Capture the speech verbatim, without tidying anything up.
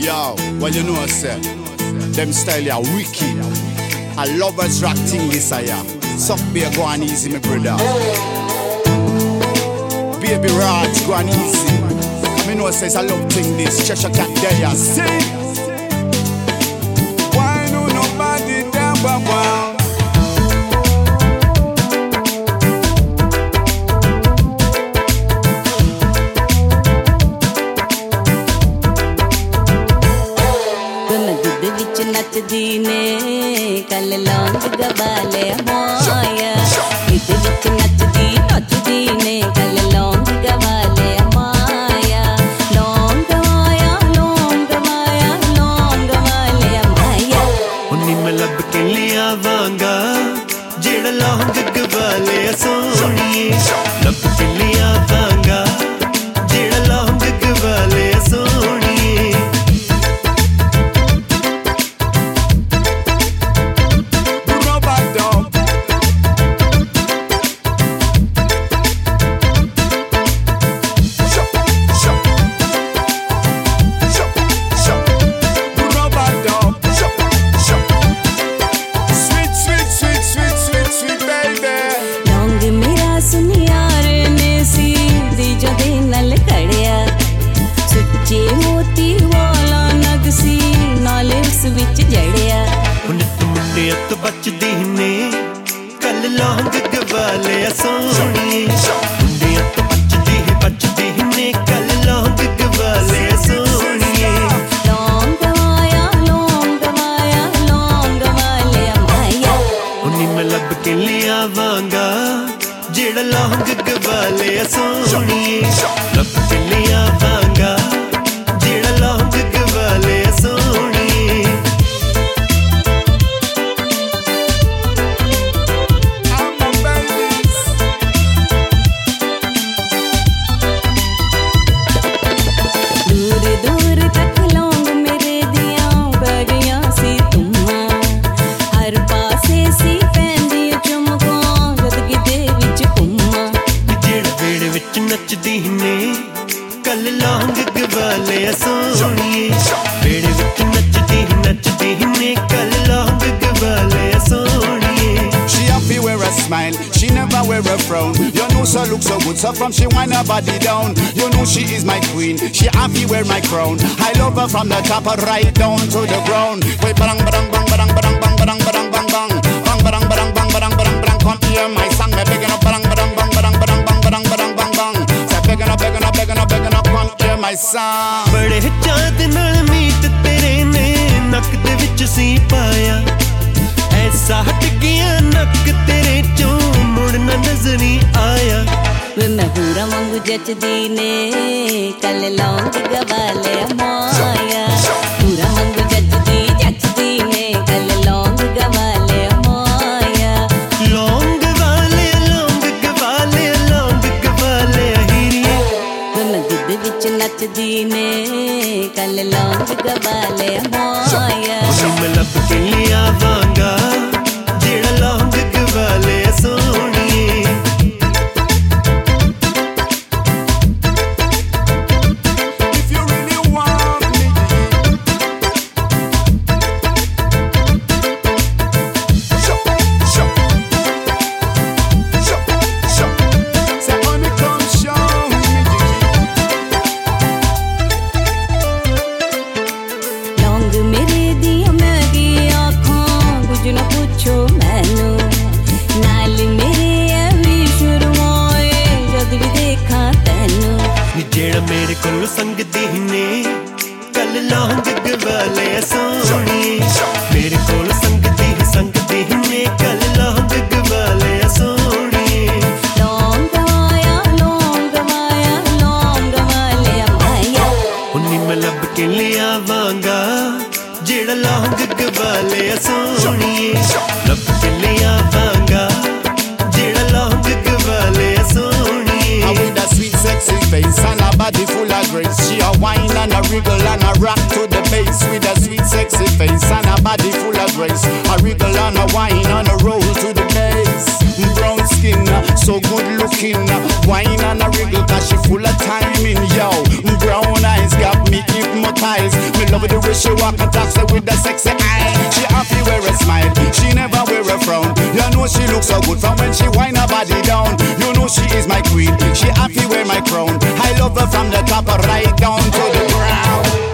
Yo, well you know sir, them style ya wicked. A lovers rock thing this a ya. Suck beer go on easy me brother. Baby Raj go on easy. Me know says I love thing this. Cheshire cat there ya. See? Why no nobody down but wow. नचदी ने कल लौंग गवाले माया इद विच नचदी नचदी ने कल लौंग गवाले माया लौंग माया लौंग माया लौंग वाले माया उन्नी मैं लब के लिया वांगा जेड़ा लौंग गवाले सोनिए लब के लिया वांगा जेड़ा लौंग गवाले सोनिए तो बचदी ने कल लौंग गवाले सोनिए मुंडिया तो बचदी बचदी ने कल लौंग गवाले सोनिए लौंग माया लौंग माया लौंग वाले माया उन्नी मैं लब के लिया वांगा जेड़ा लौंग गवाले सोनिए लब के लिया वांगा जेड़ा लौंग गवाले सोनिए नचदी ने कल लौंग गवाले सोनिए बेड़े विच नचदी नचदी ने कल लौंग गवाले सोनिए She happy wear a smile, she never wear a frown. You know she look so good, so from she wind her body down. You know she is my queen, she happy wear my crown. I love her from the top right down to the ground. Wait, barang barang bang barang barang bang barang barang bang bang bang barang barang bang barang barang barang. Come hear my song, me begging up barang barang bang barang barang bang barang barang bang bang. Begging up, begging up, begging up, begging up, come hear my song. बड़े चाँद नाल मीत तेरे ने नक दे विच सी पाया ऐसा हट गया नक तेरे चों मुड़ना नजर नहीं आया वे मैं पूरा मंगू जचदी ने कल लौंग गवाले माया पूरा मंगू जचदी जचदी ने कल लौंग गवाले माया लौंग वाले लौंग गवाले लौंग गवाले विच नचदी ने कल लौंग गवाले माया मैं लब के लिया वांगा जेड़ा लौंग गवाले सोनिए If you really want me, shop, shop, shop, shop. Say honey, come show me. मेरे दिया मैं की आँखों कुछ न पूछो मैनू नाल मेरे भी शुरुआए जद भी देखा तैनू जेड़ा मेरे कोल संगदी ने कल लौंग गवाले सोनिए मेरे कोल संगदी संगदी ने कल लौंग गवाले सोनिए लौंग माया लौंग माया लौंग वाले माया उन्नी मैं लब के लिया वांगा जेड़ा लौंग गवाले सोनिए लब के लिया वांगा जेड़ा लौंग गवाले सोनिए With a sweet sexy face and a body full of grace, she a whine and a wriggle and a rock to the bass. With a sweet sexy face and a body full of grace, a wriggle and a whine and a roll to the bass. Brown skin, so good looking, whine and a wriggle 'cause she full of timing, yo. Brown eyes got me hypnotized. Me love the way she walk and talk, say with the sexy eye. She happy wear a smile, she never wear a frown. You know she looks so good from when she wind her body down. You know she is my queen, she happy wear my crown. I love her from the top right down to the ground.